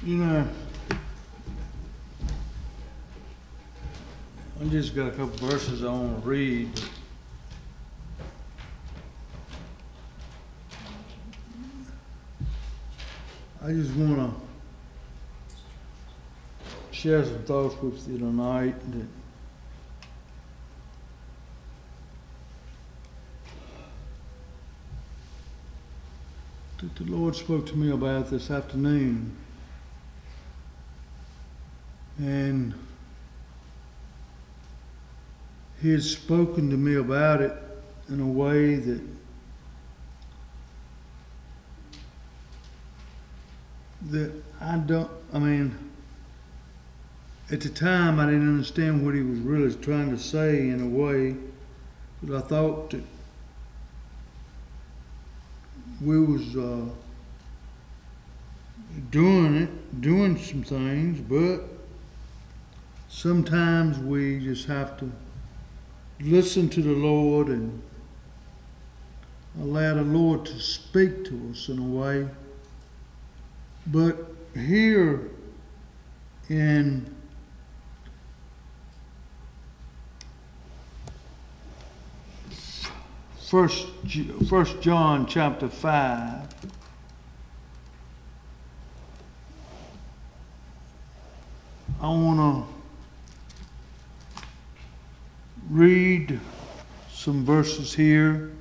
You know, I just got a couple verses I want to read. I just want to share some thoughts with you tonight that the Lord spoke to me about this afternoon. And He has spoken to me about it in a way that at the time I didn't understand what He was really trying to say in a way, but I thought that we was doing some things, but sometimes we just have to listen to the Lord and allow the Lord to speak to us in a way. But here in First John chapter 5, I want to read some verses here.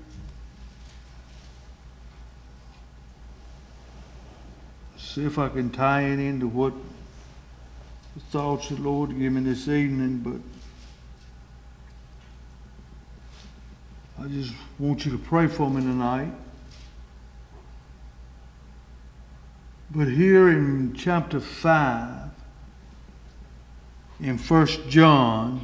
See if I can tie it into what the thoughts the Lord gave me this evening, but I just want you to pray for me tonight. But here in chapter 5, in 1 John,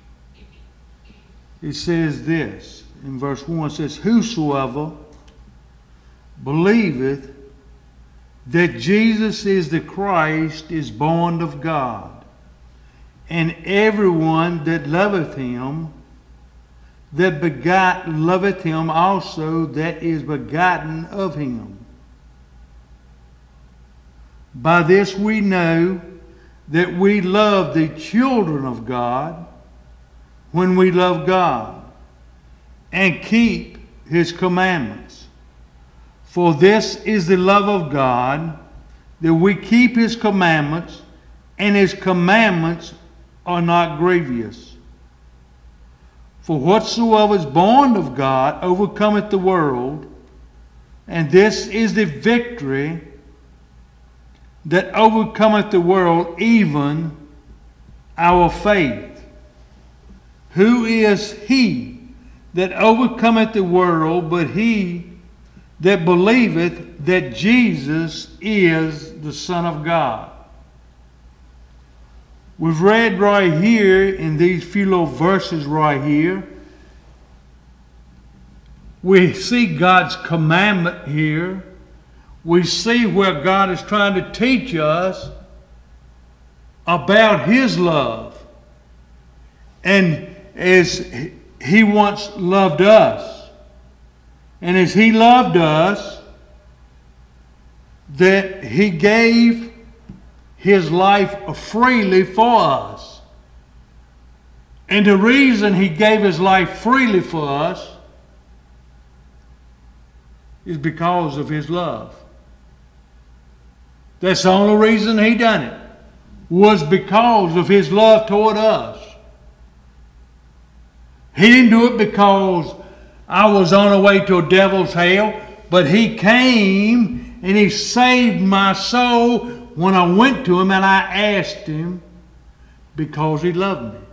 it says this. In verse 1 it says, "Whosoever believeth that Jesus is the Christ is born of God, and everyone that loveth Him, that begot, loveth Him also that is begotten of Him. By this we know that we love the children of God, when we love God and keep His commandments. For this is the love of God, that we keep His commandments, and His commandments are not grievous. For whatsoever is born of God overcometh the world, and this is the victory that overcometh the world, even our faith. Who is he that overcometh the world, but he that believeth that Jesus is the Son of God?" We've read right here in these few little verses right here, we see God's commandment here. We see where God is trying to teach us about His love. And as He once loved us, and as He loved us, that He gave His life freely for us. And the reason He gave His life freely for us is because of His love. That's the only reason He done it, was because of His love toward us. He didn't do it because I was on the way to a devil's hell, but He came and He saved my soul when I went to Him and I asked Him, because He loved me.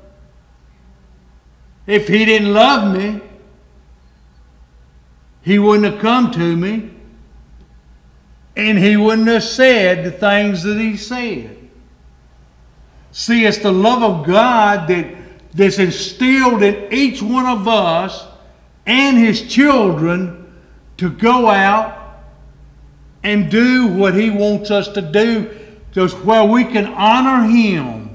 If He didn't love me, He wouldn't have come to me, and He wouldn't have said the things that He said. See, it's the love of God that's instilled in each one of us and His children to go out and do what He wants us to do, just where we can honor Him.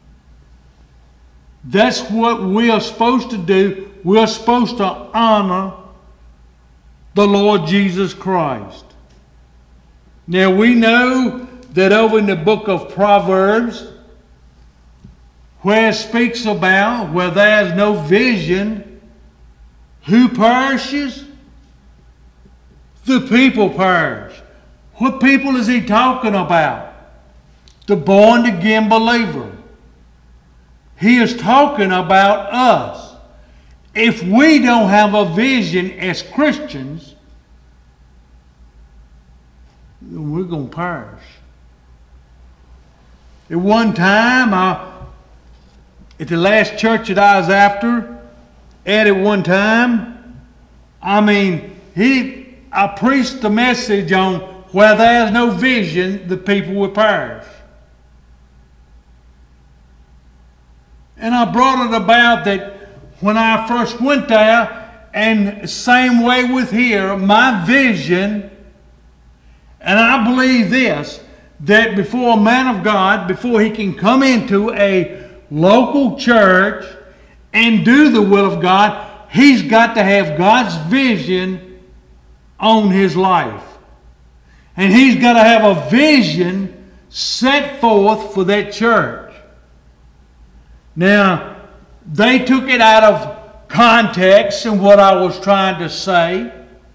That's what we are supposed to do. We're supposed to honor the Lord Jesus Christ. Now we know that over in the book of Proverbs, where it speaks about where there is no vision, who perishes? The people perish. What people is he talking about? The born again believer. He is talking about us. If we don't have a vision as Christians, then we're going to perish. At one time, at the last church that I was at one time, I preached the message on where there's no vision, the people will perish. And I brought it about that when I first went there, and same way with here, my vision, and I believe this, that before a man of God, before he can come into a local church and do the will of God, he's got to have God's vision on his life. And he's got to have a vision set forth for that church. Now, they took it out of context and what I was trying to say.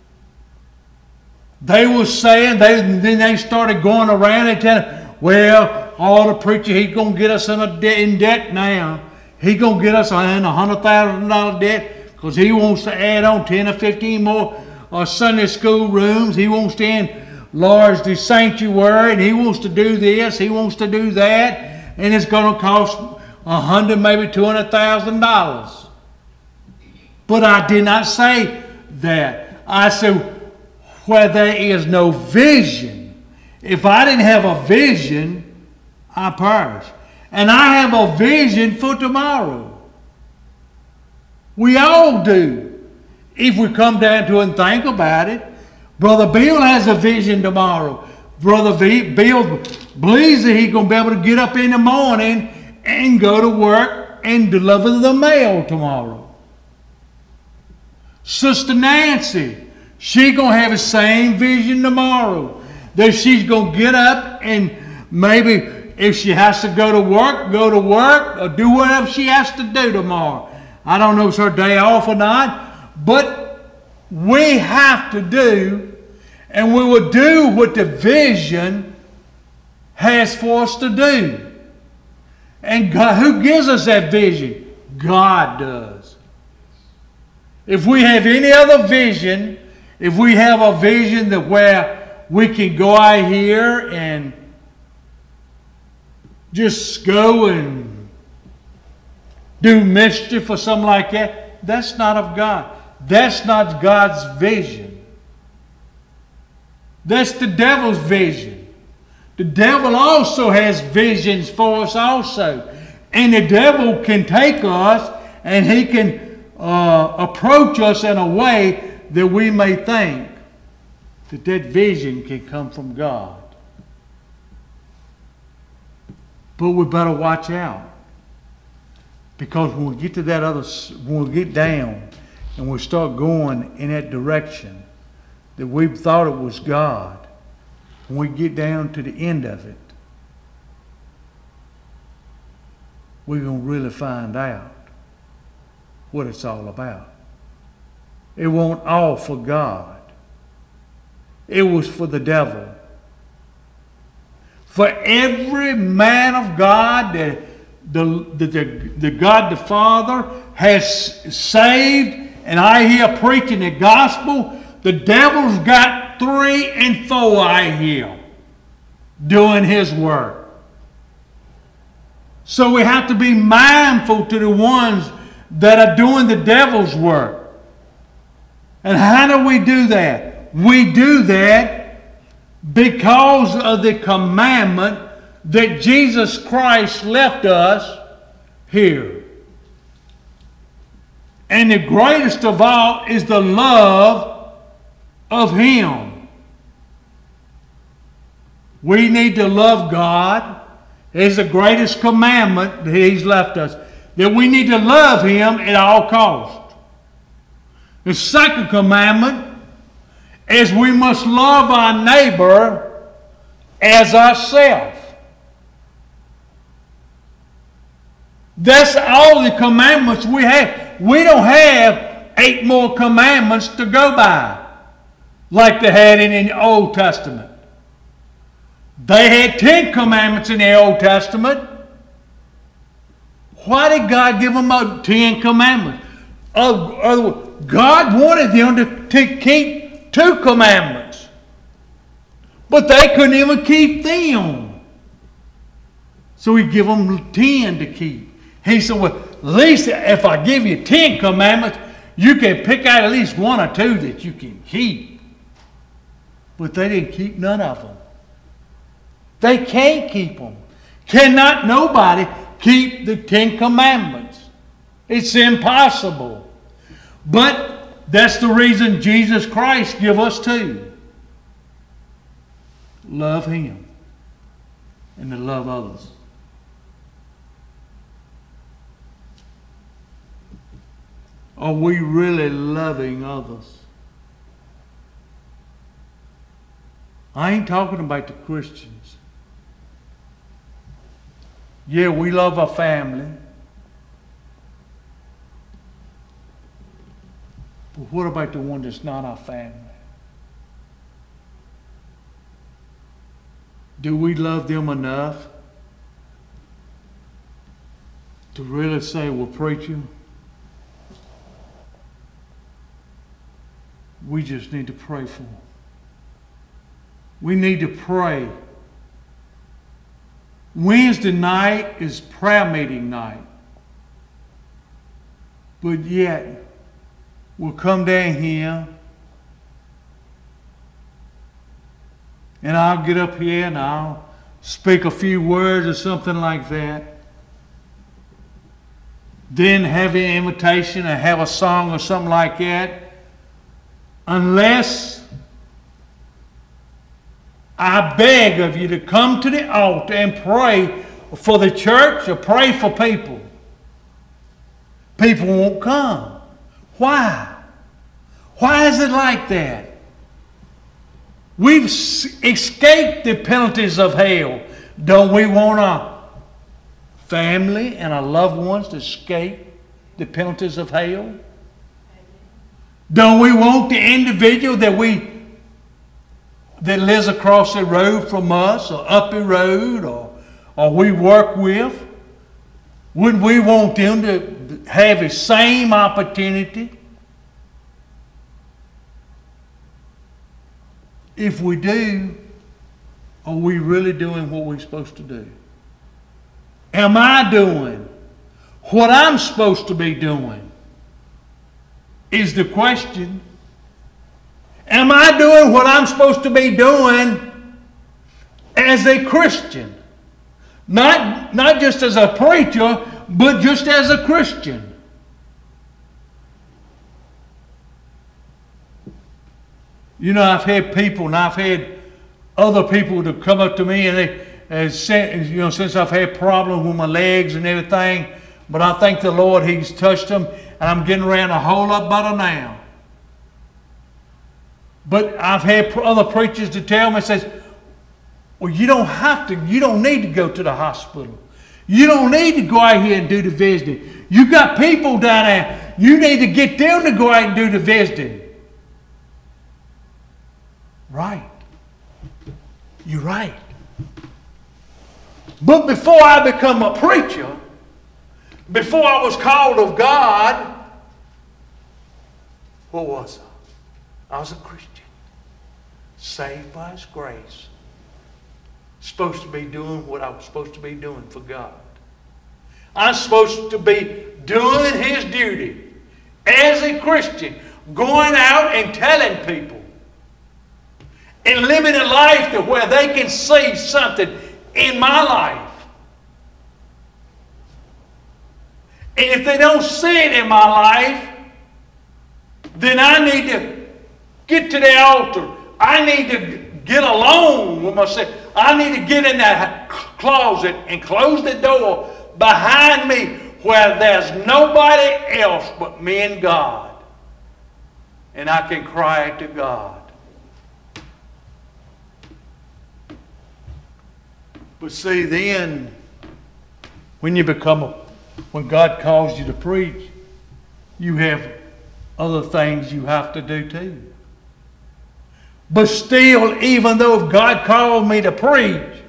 They were saying, then they started going around and telling, well, the preacher, he's going to get us in debt now. He's going to get us in $100,000 debt because he wants to add on 10 or 15 more Sunday school rooms. He wants to enlarge the sanctuary, and he wants to do this, he wants to do that, and it's going to cost $100,000, maybe $200,000. But I did not say that. I said, where there is no vision. If I didn't have a vision, I perish. And I have a vision for tomorrow. We all do. If we come down to it and think about it. Brother Bill has a vision tomorrow. Brother Bill believes that he's going to be able to get up in the morning and go to work and deliver the mail tomorrow. Sister Nancy, she's going to have the same vision tomorrow. That she's going to get up and maybe if she has to go to work or do whatever she has to do tomorrow. I don't know if it's her day off or not, but we have to do, and we will do what the vision has for us to do. And God, who gives us that vision? God does. If we have any other vision, if we have a vision that where we can go out here and just go and do mischief or something like that, that's not of God. That's not God's vision. That's the devil's vision. The devil also has visions for us also. And the devil can take us and he can approach us in a way that we may think that vision can come from God. But we better watch out. Because when we get to that when we get down and we start going in that direction that we thought it was God, when we get down to the end of it, we're going to really find out what it's all about. It wasn't all for God. It was for the devil. For every man of God that the God the Father has saved, and I hear preaching the gospel, the devil's got 3 and 4 I hear doing his work. So we have to be mindful to the ones that are doing the devil's work. And how do we do that? We do that because of the commandment that Jesus Christ left us here. And the greatest of all is the love of Him. We need to love God. It's the greatest commandment that He's left us. That we need to love Him at all costs. The second commandment is we must love our neighbor as ourselves. That's all the commandments we have. We don't have 8 more commandments to go by like they had in the Old Testament. They had 10 commandments in the Old Testament. Why did God give them 10 commandments? God wanted them to keep 2 commandments. But they couldn't even keep them. So He gave them 10 to keep. He said, well, at least if I give you 10 commandments, you can pick out at least 1 or 2 that you can keep. But they didn't keep none of them. They can't keep them. Cannot nobody keep the 10 commandments. It's impossible. But that's the reason Jesus Christ give us 2. Love Him and to love others. Are we really loving others? I ain't talking about the Christians. Yeah, we love our family. But what about the one that's not our family? Do we love them enough to really say, well, preacher, we just need to pray for them. We need to pray. Wednesday night is prayer meeting night. But yet, we'll come down here and I'll get up here and I'll speak a few words or something like that. Then have an invitation and have a song or something like that. Unless I beg of you to come to the altar and pray for the church or pray for people. People won't come. Why? Why is it like that? We've escaped the penalties of hell. Don't we want our family and our loved ones to escape the penalties of hell? Don't we want the individual that lives across the road from us or up the road or we work with? Wouldn't we want them to have the same opportunity? If we do, are we really doing what we're supposed to do? Am I doing what I'm supposed to be doing? Is the question. Am I doing what I'm supposed to be doing as a Christian? Not just as a preacher, but just as a Christian. You know, I've had people and I've had other people to come up to me and since I've had problems with my legs and everything, but I thank the Lord He's touched them and I'm getting around a whole lot better now. But I've had other preachers to tell me, says, well, you don't need to go to the hospital. You don't need to go out here and do the visiting. You got people down there. You need to get them to go out and do the visiting. Right. You're right. But before I become a preacher, before I was called of God, what was I? I was a Christian. Saved by His grace. Supposed to be doing what I was supposed to be doing for God. I'm supposed to be doing His duty as a Christian, going out and telling people and living a life to where they can see something in my life. And if they don't see it in my life, then I need to get to the altar. I need to get alone with myself. I need to get in that closet and close the door behind me where there's nobody else but me and God. And I can cry to God. But see, then, when God calls you to preach, you have other things you have to do too. But still, even though if God called me to preach,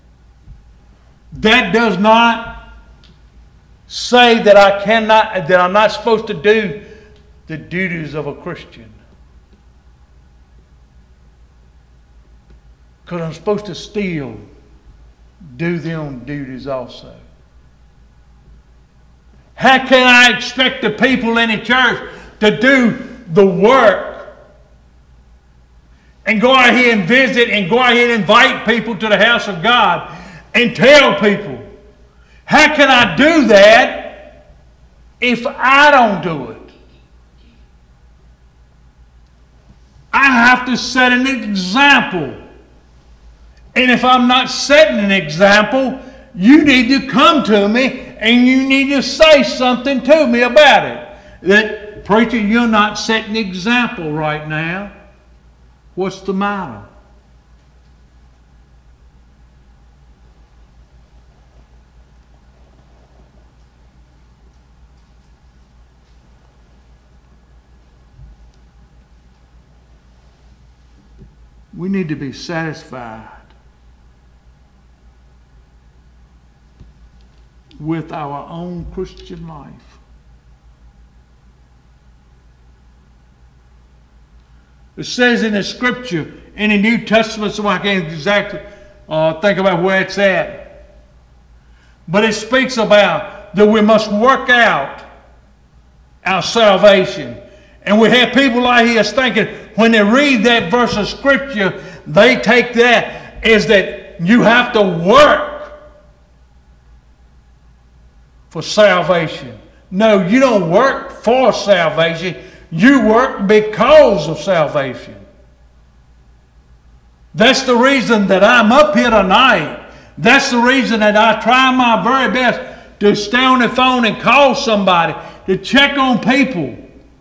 that does not say that I'm not supposed to do the duties of a Christian. Because I'm supposed to still do them duties also. How can I expect the people in the church to do the work and go out here and visit and go out here and invite people to the house of God and tell people? How can I do that if I don't do it? I have to set an example. And if I'm not setting an example, you need to come to me and you need to say something to me about it. That, preacher, you're not setting an example right now. What's the matter? We need to be satisfied with our own Christian life. It says in the Scripture, in the New Testament, so I can't exactly think about where it's at. But it speaks about that we must work out our salvation. And we have people out here thinking, when they read that verse of Scripture, they take that as that you have to work for salvation. No, you don't work for salvation. You work because of salvation. That's the reason that I'm up here tonight. That's the reason that I try my very best to stay on the phone and call somebody, to check on people.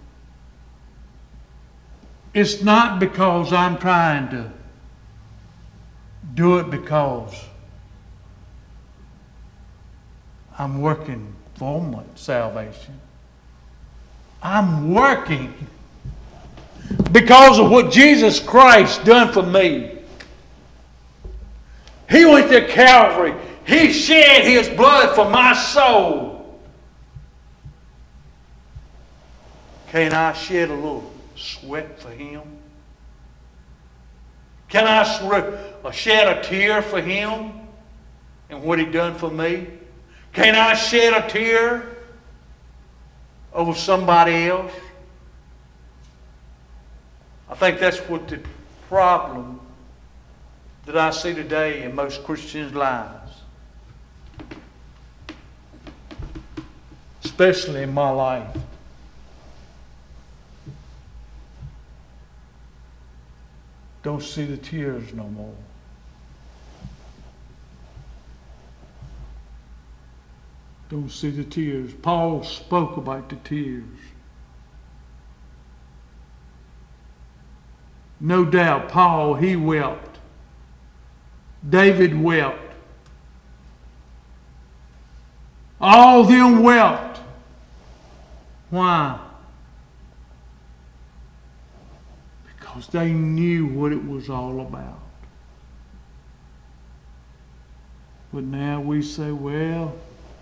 It's not because I'm trying to do it because I'm working for my salvation. I'm working because of what Jesus Christ done for me. He went to Calvary. He shed His blood for my soul. Can I shed a little sweat for Him? Can I shed a tear for Him and what He done for me? Can I shed a tear over somebody else? I think that's what the problem that I see today in most Christians' lives. Especially in my life. Don't see the tears no more. Don't see the tears. Paul spoke about the tears. No doubt, Paul, he wept. David wept. All of them wept. Why? Because they knew what it was all about. But now we say, well,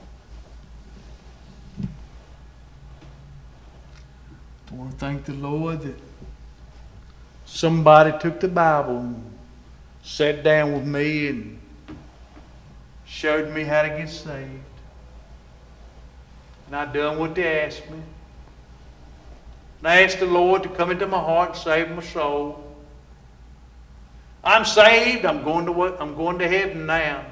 I want to thank the Lord that somebody took the Bible and sat down with me and showed me how to get saved. And I done what they asked me. And I asked the Lord to come into my heart and save my soul. I'm saved. I'm going to heaven now.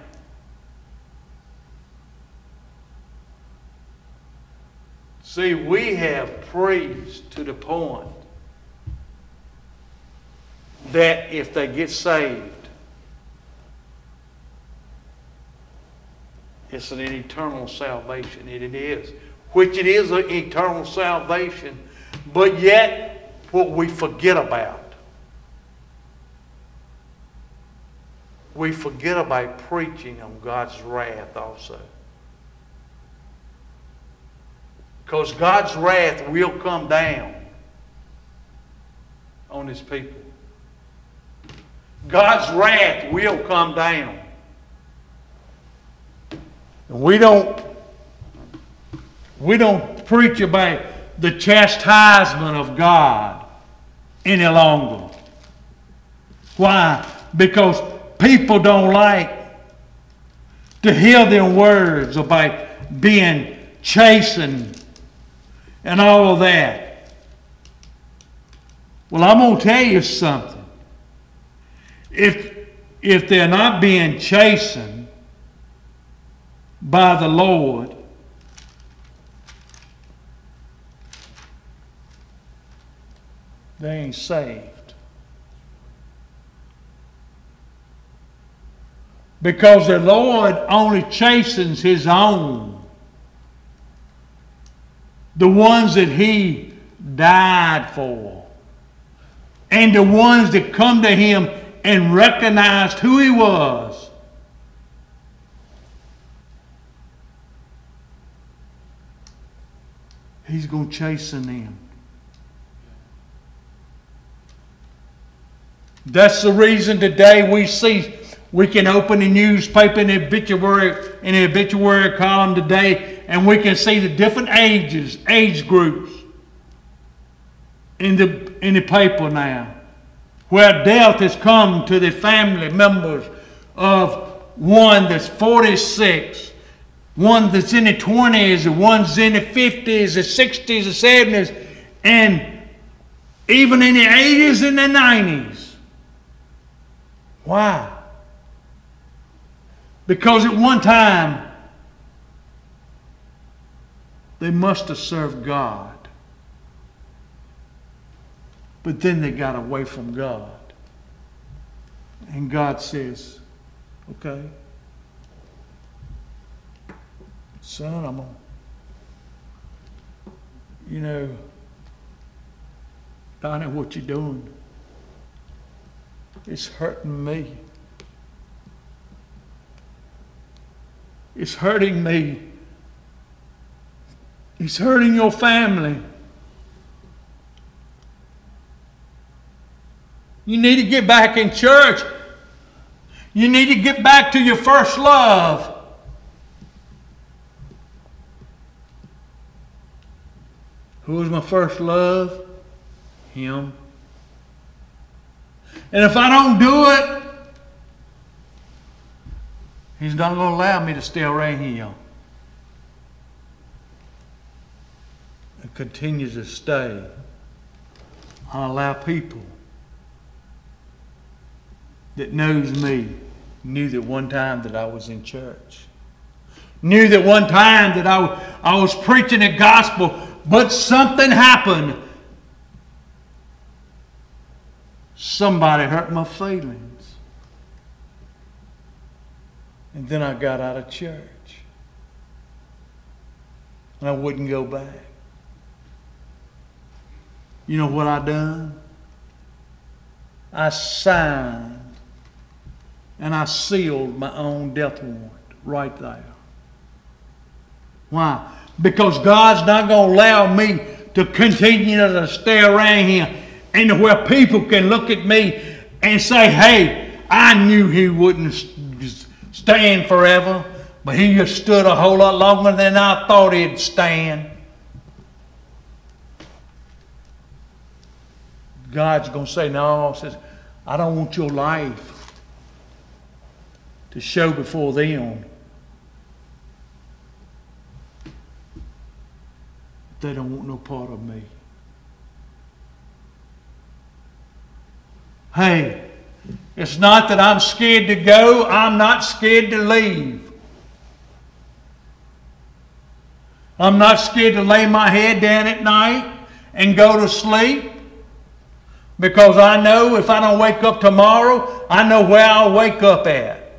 See, we have preached to the point that if they get saved, it's an eternal salvation. It is. Which it is an eternal salvation. But yet, what we forget about we forget about preaching on God's wrath also. Because God's wrath will come down on His people. God's wrath will come down. And we don't preach about the chastisement of God any longer. Why? Because people don't like to hear them words about being chastened and all of that. Well, I'm going to tell you something. If they're not being chastened by the Lord, they ain't saved. Because the Lord only chastens His own. The ones that He died for. And the ones that come to Him and recognized who He was. He's going to chasten them. That's the reason today we can open the newspaper in the obituary column today, and we can see the different age groups in the paper now, where death has come to the family members of one that's 46, one that's in the 20s, the one's in the 50s, the 60s, the 70s, and even in the 80s and the 90s. Why? Because at one time, they must have served God. But then they got away from God. And God says, okay, son, I'm going to, I know what you're doing. It's hurting me. It's hurting me. It's hurting your family. You need to get back in church. You need to get back to your first love. Who was my first love? Him. And if I don't do it, He's not going to allow me to stay around here. And continue to stay. I'll allow people that knows me, knew that one time that I was in church. Knew that one time that I was preaching the gospel, but something happened. Somebody hurt my feelings. And then I got out of church. And I wouldn't go back. You know what I done? I signed and I sealed my own death warrant right there. Why? Because God's not going to allow me to continue to stay around here and where people can look at me and say, hey, I knew he wouldn't stand forever, but he just stood a whole lot longer than I thought he'd stand. God's going to say, no, says, I don't want your life to show before them. They don't want no part of me. Hey, it's not that I'm scared to go. I'm not scared to leave. I'm not scared to lay my head down at night and go to sleep. Because I know if I don't wake up tomorrow, I know where I'll wake up at.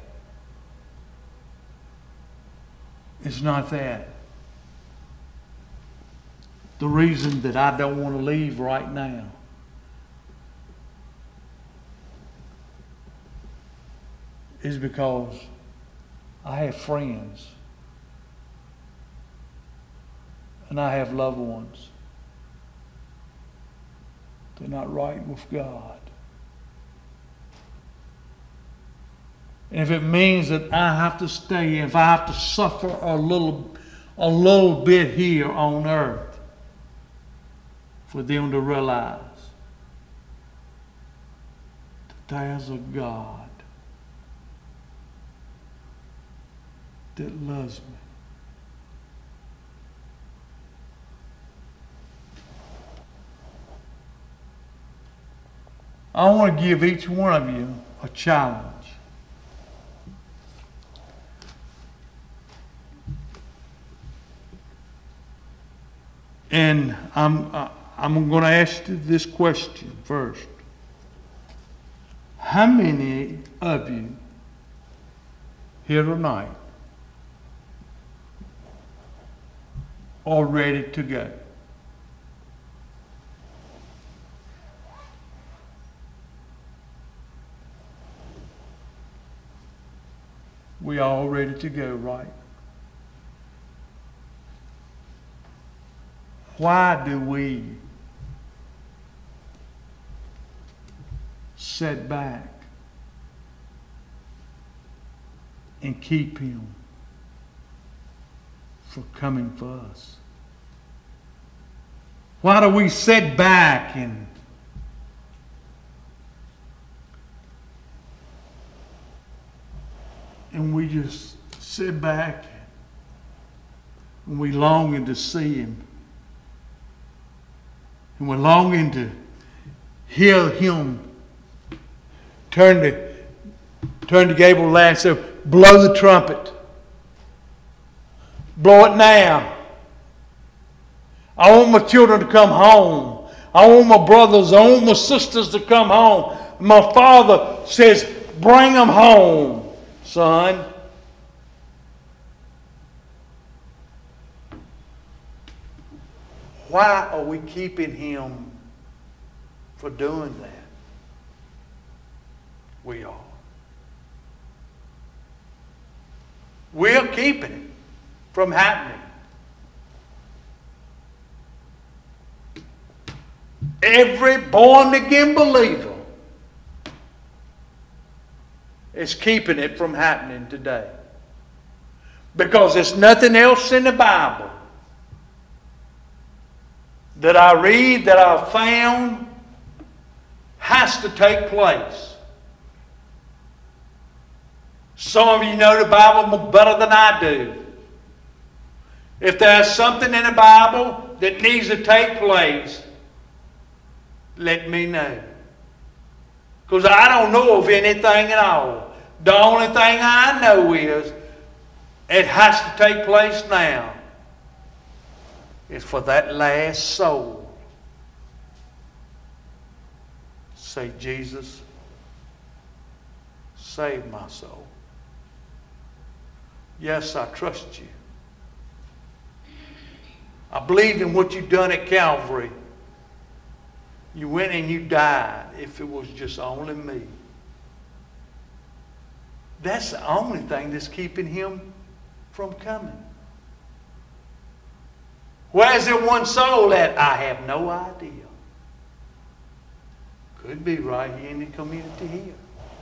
It's not that. The reason that I don't want to leave right now is because I have friends and I have loved ones. They're not right with God. And if it means that I have to stay, if I have to suffer a little bit here on earth for them to realize that there's a God that loves me. I want to give each one of you a challenge. And I'm going to ask you this question first. How many of you here tonight are ready to go? We all ready to go, right? Why do we sit back and keep Him from coming for us? Why do we sit back and we just sit back and we longing to see Him? And we're longing to hear Him turn to Gabriel and say, blow the trumpet. Blow it now. I want my children to come home. I want my brothers, I want my sisters to come home. My Father says, bring them home, son. Why are we keeping Him for doing that? We are. We're keeping it from happening. Every born-again believer is keeping it from happening today. Because there's nothing else in the Bible that I read, that I've found, has to take place. Some of you know the Bible better than I do. If there's something in the Bible that needs to take place, let me know. Because I don't know of anything at all. The only thing I know is it has to take place now. It's for that last soul. Say, Jesus, save my soul. Yes, I trust you. I believe in what you've done at Calvary. You went and you died if it was just only me. That's the only thing that's keeping Him from coming. Where's that one soul at? I have no idea. Could be right here in the community here.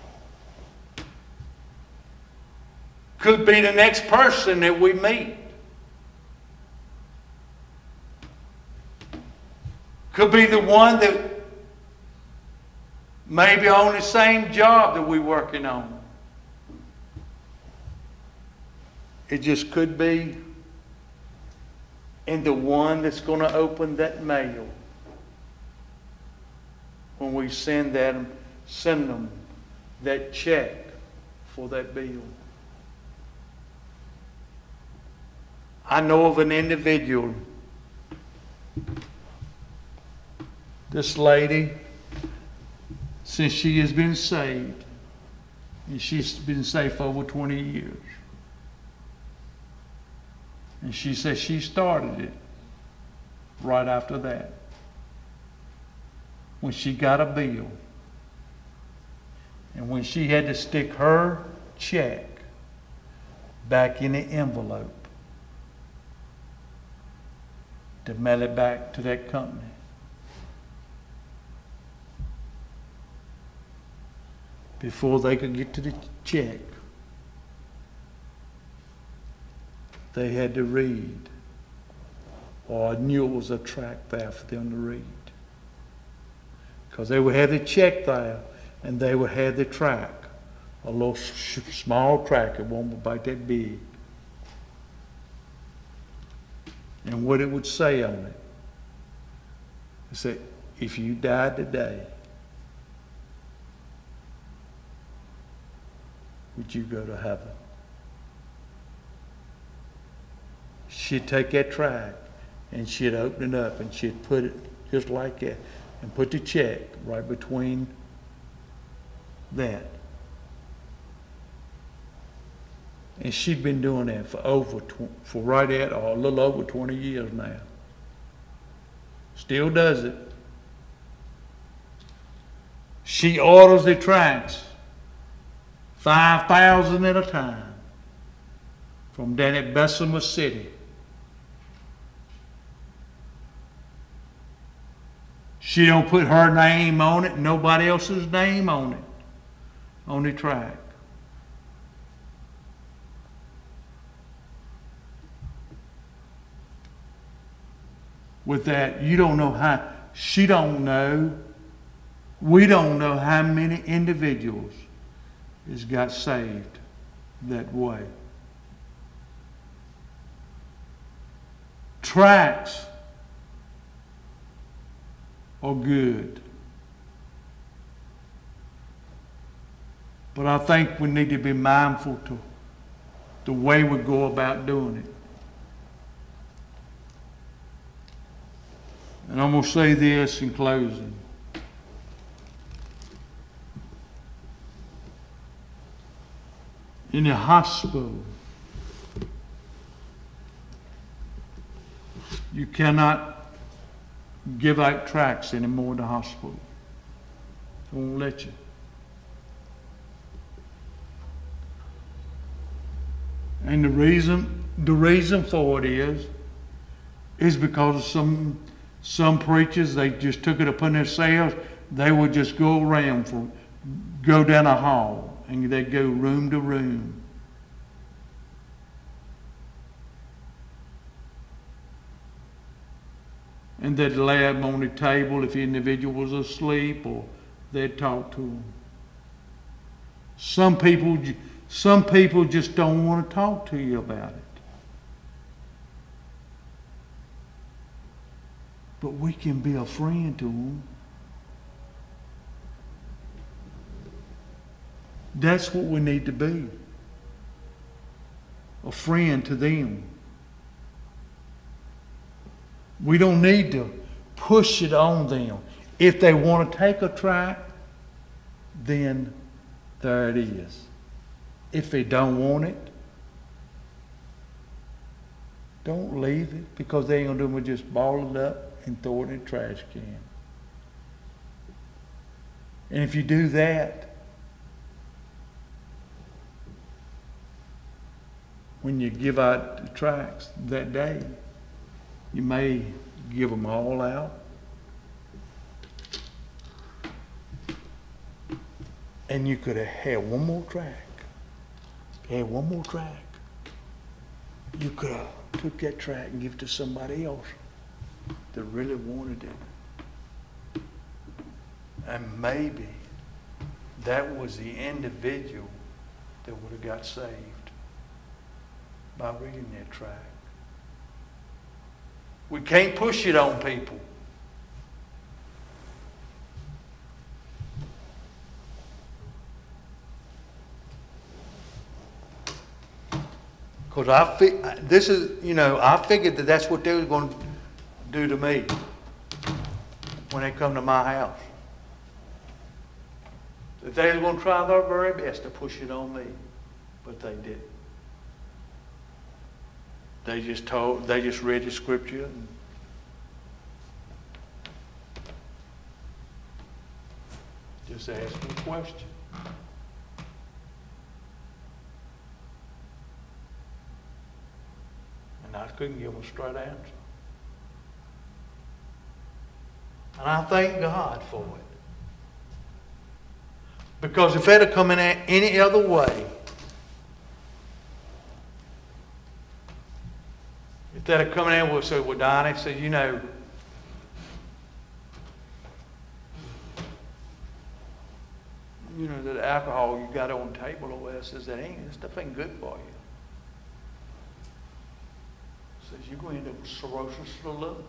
Could be the next person that we meet. Could be the one that may be on the same job that we're working on. It just could be in the one that's going to open that mail when we send them that check for that bill. I know of an individual, this lady, since she has been saved, and she's been saved for over 20 years. And she says she started it right after that. When she got a bill. And when she had to stick her check back in the envelope to mail it back to that company. Before they could get to the check, they had to read, or I knew it was a tract there for them to read. Because they would have the check there, and they would have the tract, a little small tract, it won't be about that big. And what it would say on it, it said, if you died today, would you go to heaven? She'd take that tract and she'd open it up and she'd put it just like that and put the check right between that. And she'd been doing that for right at or a little over 20 years now. Still does it. She orders the tracts, 5,000 at a time, from down at Bessemer City. She don't put her name on it, nobody else's name on it, on the tract. With that, you don't know how, she don't know, we don't know how many individuals has got saved that way. Tracts are good. But I think we need to be mindful to the way we go about doing it. And I'm going to say this in closing. In the hospital, you cannot give out tracts anymore in the hospital. They won't let you. And the reason for it is because of some preachers, they just took it upon themselves. They would just go around, go down a hall, and they'd go room to room. And they'd lay them on the table if the individual was asleep, or they'd talk to them. Some people just don't want to talk to you about it. But we can be a friend to them. That's what we need to be. A friend to them. We don't need to push it on them. If they want to take a tract, then there it is. If they don't want it, don't leave it, because they ain't going to do it, just ball it up and throw it in the trash can. And if you do that, when you give out the tracts that day, you may give them all out. And you could have had one more tract. You could have took that tract and give it to somebody else that really wanted it. And maybe that was the individual that would have got saved by reading that tract. We can't push it on people. Because I figured that that's what they were going to do to me when they come to my house. That they were going to try their very best to push it on me, but they didn't. They just read the scripture and just asked me a question. couldn't give them a straight answer. And I thank God for it. Because if it had come in any other way, if that had come in and would say, well, Donnie said, you know, that alcohol you got on the table over there says that stuff ain't good for you. Says you're going to end up with cirrhosis of the liver.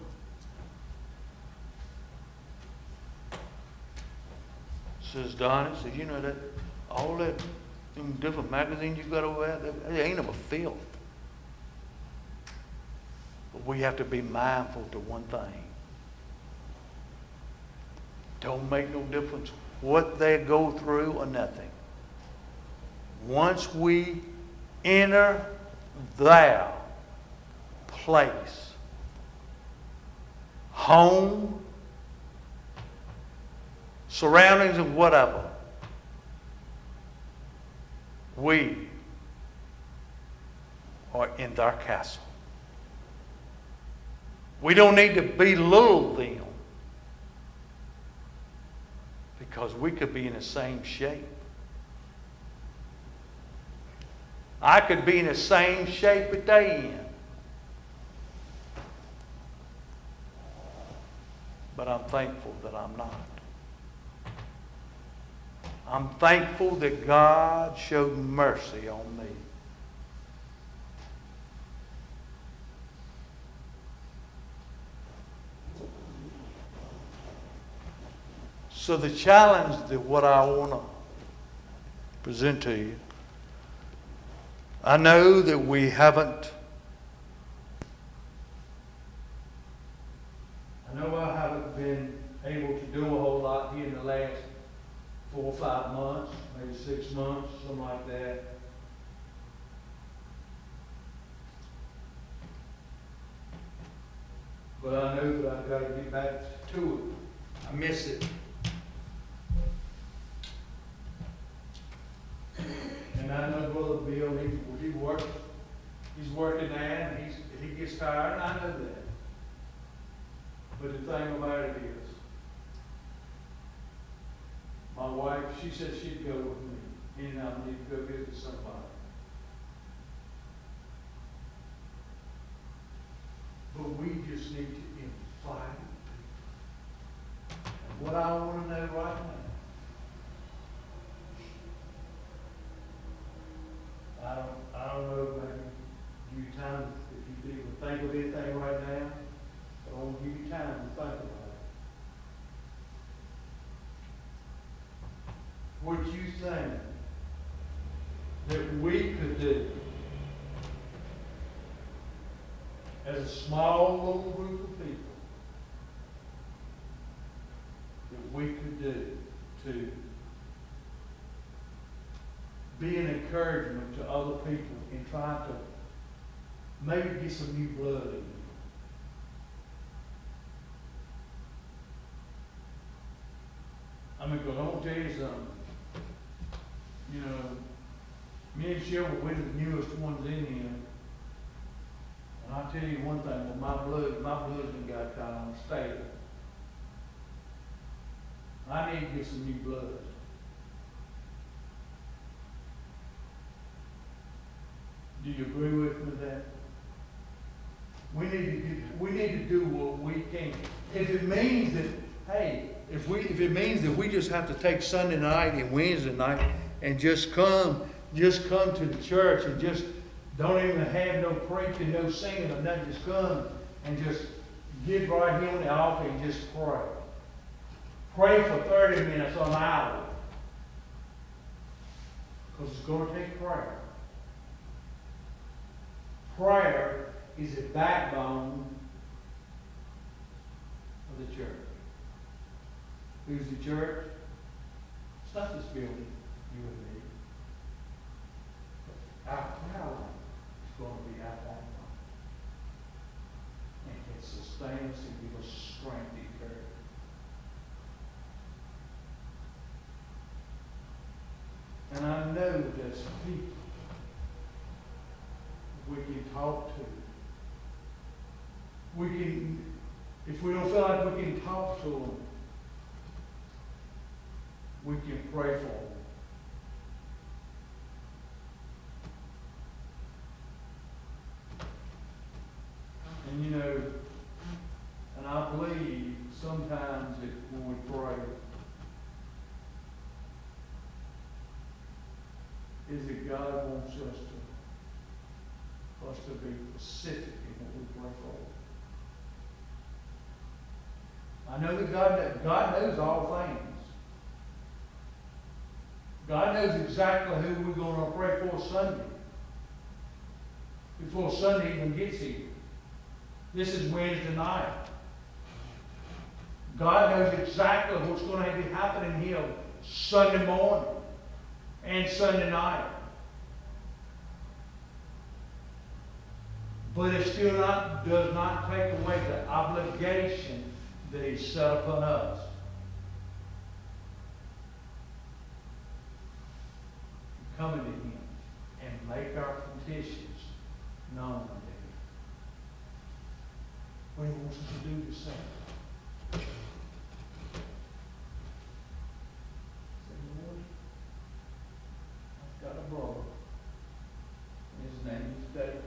Says Donnie, says, you know that all that different magazines you got over there, they ain't of a filth. But we have to be mindful to one thing. Don't make no difference what they go through or nothing. Once we enter their place, home, surroundings and whatever, we are in their castle. We don't need to belittle them because we could be in the same shape. I could be in the same shape that they in. But I'm thankful that I'm not. I'm thankful that God showed mercy on me. So the challenge that what I want to present to you, I know that we haven't, I haven't been able to do a whole lot here in the last 4 or 5 months, maybe 6 months, something like that. But I know that I've got to get back to it. I miss it. And I know Brother Bill, he works. He's working there, and he gets tired, and I know that. But the thing about it is, my wife, she said she'd go with me. And I need to go visit somebody. But we just need to invite people. And what I want to know right now, I don't know, maybe give you time if you even think of anything right now. I want to give you time to think about it. What you think that we could do as a small little group of people that we could do to be an encouragement to other people in trying to maybe get some new blood in you. I mean, because I want to tell you something. You know, me and Cheryl were the newest ones in here. And I'll tell you one thing, well, my blood's got kind of unstable. I need to get some new blood. Do you agree with me that? We need to do what we can. If it means that, hey, if it means that we just have to take Sunday night and Wednesday night and just come to the church and just don't even have no preaching, no singing or nothing, just come and just get right here on the altar and just pray. Pray for 30 minutes or an hour. Because it's going to take prayer. Prayer is the backbone of the church. Who's the church? It's not this building, you and me. Our prayer life is going to be our backbone. And can sustain us and give us strength and courage. And I know that there's people we can talk to we can, if we don't feel like we can talk to them, we can pray for them. And you know, and I believe sometimes that when we pray, is that God wants us to be specific in what we pray for. I know that God knows all things. God knows exactly who we're going to pray for Sunday. Before Sunday even gets here. This is Wednesday night. God knows exactly what's going to be happening here Sunday morning and Sunday night. But it still does not take away the obligation that He set upon us. Coming to Him and make our petitions known unto Him. What He wants us to do the same. Say, Lord, I've got a brother. His name is David.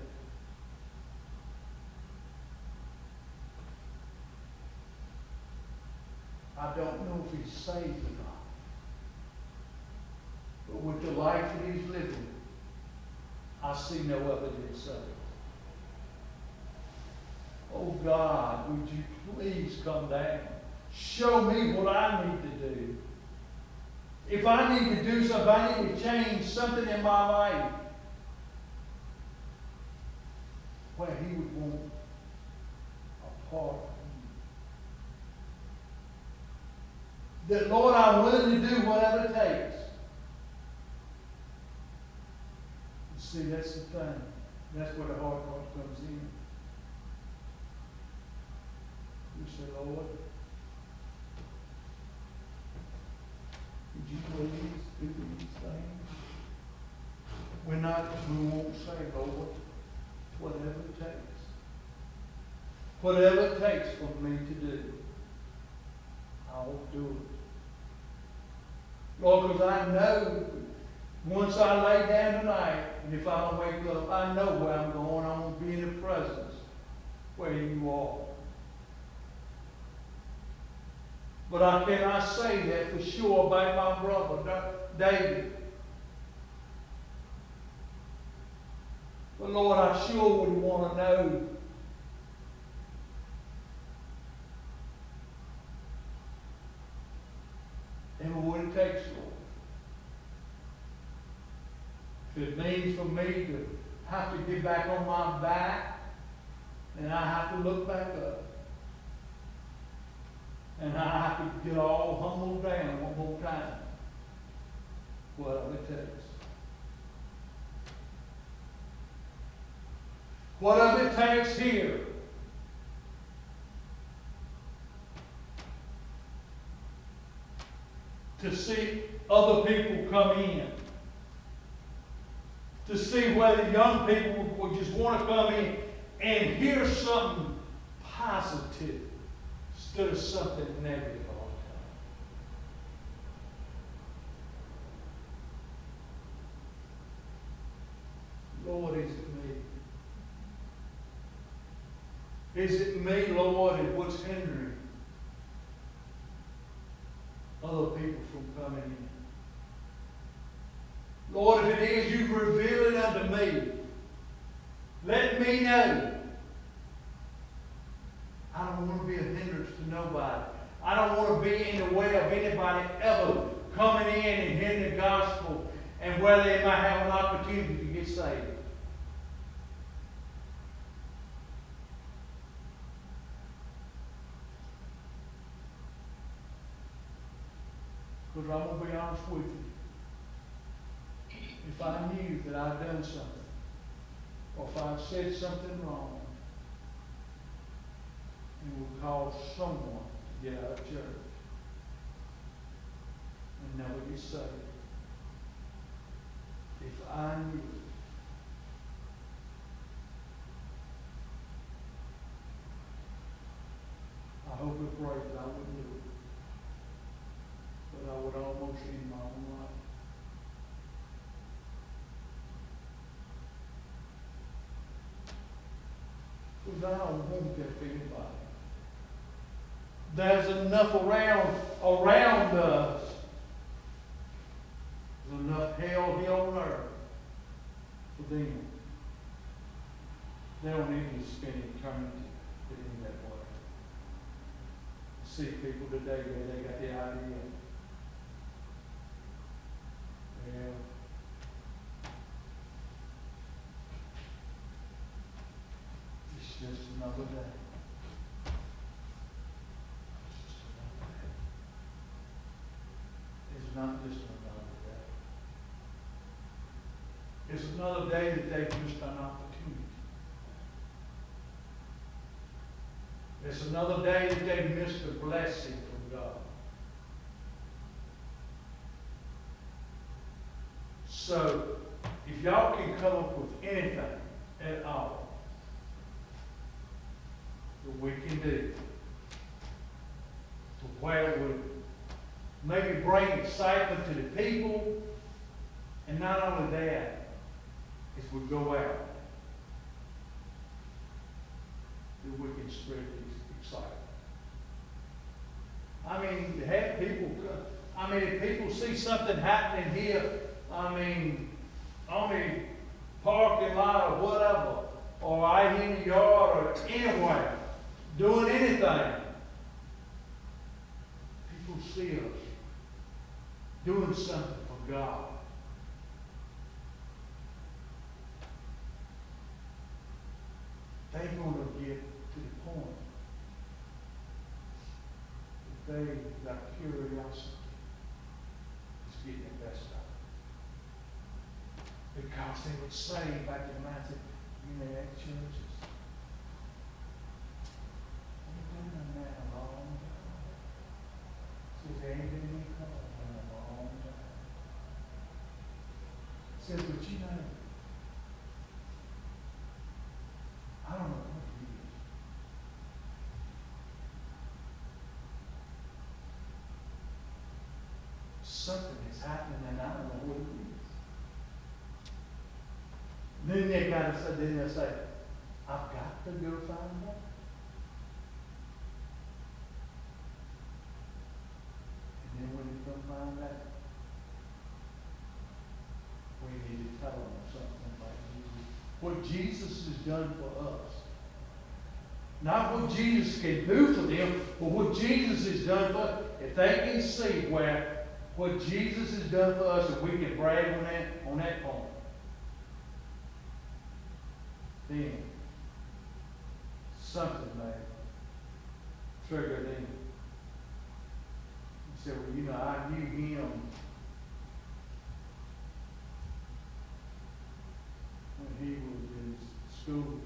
I don't know if he's saved or not. But with the life that he's living, I see no evidence of it. Oh God, would you please come down? Show me what I need to do. If I need to do something, if I need to change something in my life, where He would want a part of me. That, Lord, I'm willing to do whatever it takes. You see, that's the thing. That's where the hard part comes in. You say, Lord, would you please do these things? We won't say, Lord, whatever it takes. Whatever it takes for me to do, I will do it. Lord, because I know once I lay down tonight, and if I don't wake up, I know where I'm going. I'm going to be in the presence where you are. But I cannot say that for sure about my brother, David. But Lord, I sure would want to know and what it takes, Lord. If it means for me to have to get back on my back, then I have to look back up. And I have to get all humbled down one more time. Whatever it takes. Whatever it takes here. To see other people come in. To see whether young people would just want to come in and hear something positive instead of something negative all the time. Lord, is it me? Is it me, Lord, and what's hindering other people from coming in? Lord, if it is, you've revealed it unto me. Let me know. I don't want to be a hindrance to nobody. I don't want to be in the way of anybody ever coming in and hearing the gospel and where they might have an opportunity to get saved. Because I'm going to be honest with you. If I knew that I'd done something, or if I'd said something wrong, it would cause someone to get out of church and never get saved. If I knew it, afraid that I wouldn't do it. But I would almost end my own life. Because I don't want that for anybody. There's enough around us. There's enough hell here on earth for them. They don't need to spend eternity living that way. I see people today where they got the idea. Well, it's just another day. It's not just another day. It's another day that they've missed an opportunity. It's another day that they've missed a blessing from God. So, if y'all can come up with anything at all that we can do to where it would maybe bring excitement to the people, and not only that, if we go out, that we can spread this excitement. I mean, to have people, if people see something happening here, on the parking lot or whatever, or out in the yard or anywhere, doing anything, people see us doing something for God. They're going to get to the point that their curiosity is getting the best of it. Because they would say back in the mountain, at churches, we've been in that a long time. Says they ain't been any color in a long time. Says, but I don't know what it is. Something is happening and I don't know what it is. Then they say, I've got to go find out. And then when you come find out, we need to tell them something about Jesus. What Jesus has done for us. Not what Jesus can do for them, but what Jesus has done for us. If they can see what Jesus has done for us, if we can brag on that point, then something may trigger them. He said, well, I knew him when he was in school.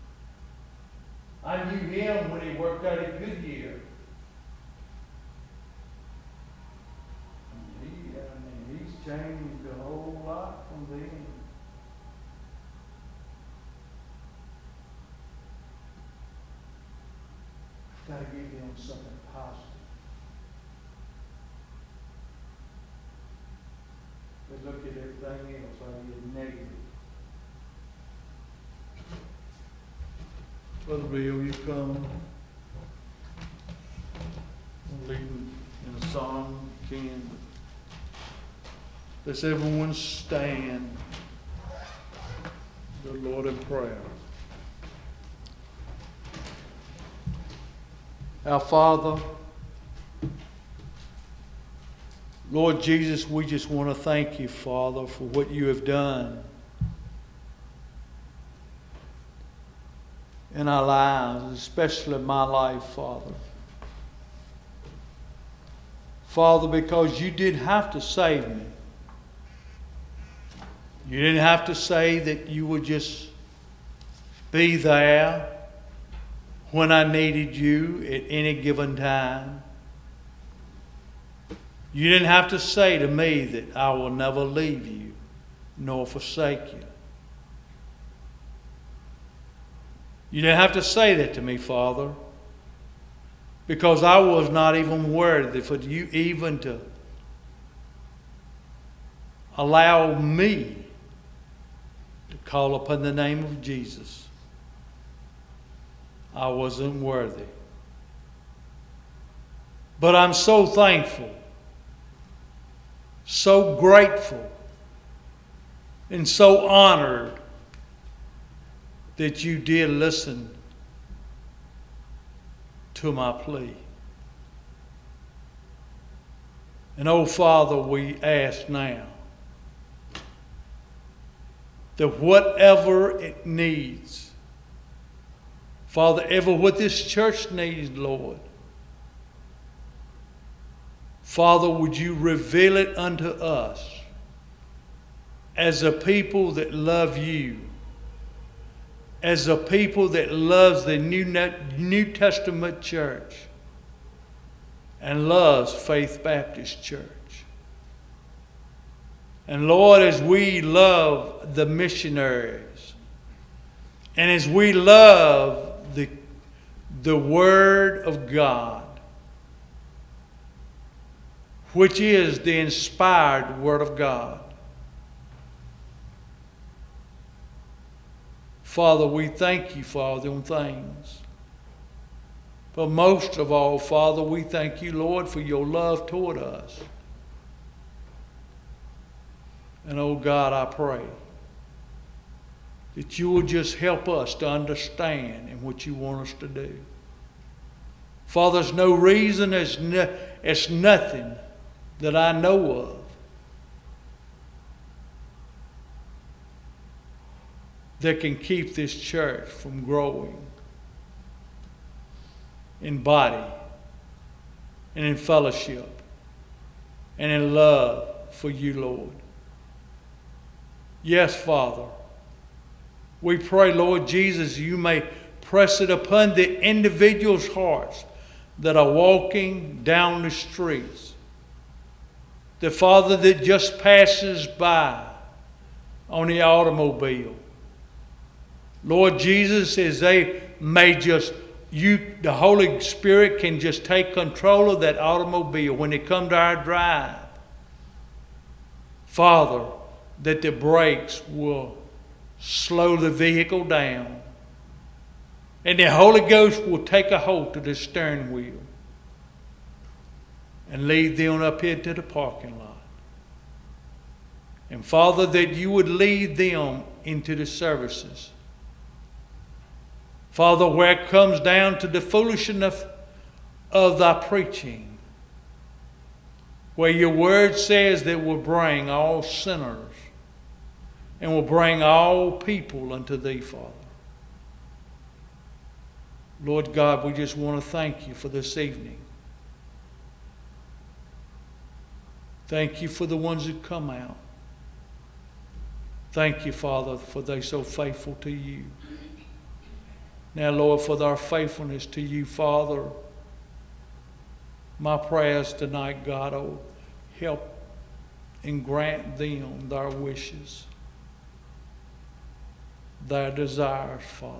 I knew him when he worked out at Goodyear. He's changed a whole lot from then. Got to give them something positive. They look at everything else like it's negative. Brother Bill, you come. I'm leading in a song, Ken. Let's everyone stand, the Lord in prayer. Our Father, Lord Jesus, we just want to thank you, Father, for what you have done in our lives, especially my life, Father. Father, because you didn't have to save me. You didn't have to say that you would just be there when I needed you at any given time. You didn't have to say to me that I will never leave you nor forsake you. You didn't have to say that to me, Father. because I was not even worthy for you even to allow me to call upon the name of Jesus. I wasn't worthy. But I'm so thankful, so grateful, and so honored that you did listen to my plea. And oh Father, we ask now that whatever it needs, Father, ever what this church needs, Lord, Father, would you reveal it unto us as a people that love you, as a people that loves the New Testament church and loves Faith Baptist Church. And Lord, as we love the missionaries and as we love the Word of God, which is the inspired Word of God, Father, we thank you for all them things. But most of all, Father, we thank you, Lord, for your love toward us. And oh God, I pray that you will just help us to understand in what you want us to do. Father, there's no reason, it's nothing that I know of that can keep this church from growing in body and in fellowship and in love for you, Lord. Yes, Father, we pray, Lord Jesus, you may press it upon the individuals' hearts that are walking down the streets. The Father that just passes by on the automobile. Lord Jesus, as they may just, the Holy Spirit can just take control of that automobile when they come to our drive. Father, that the brakes will slow the vehicle down. And the Holy Ghost will take a hold of the steering wheel and lead them up here to the parking lot. And Father, that you would lead them into the services. Father, where it comes down to the foolishness of thy preaching, where your word says that will bring all sinners and will bring all people unto thee, Father. Lord God, we just want to thank you for this evening. Thank you for the ones that come out. Thank you, Father, for they so faithful to you. Now, Lord, for our faithfulness to you, Father, my prayers tonight, God, oh, help and grant them their wishes, their desires, Father.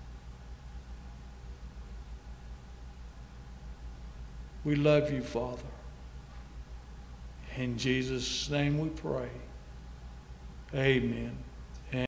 We love you, Father. In Jesus' name we pray. Amen.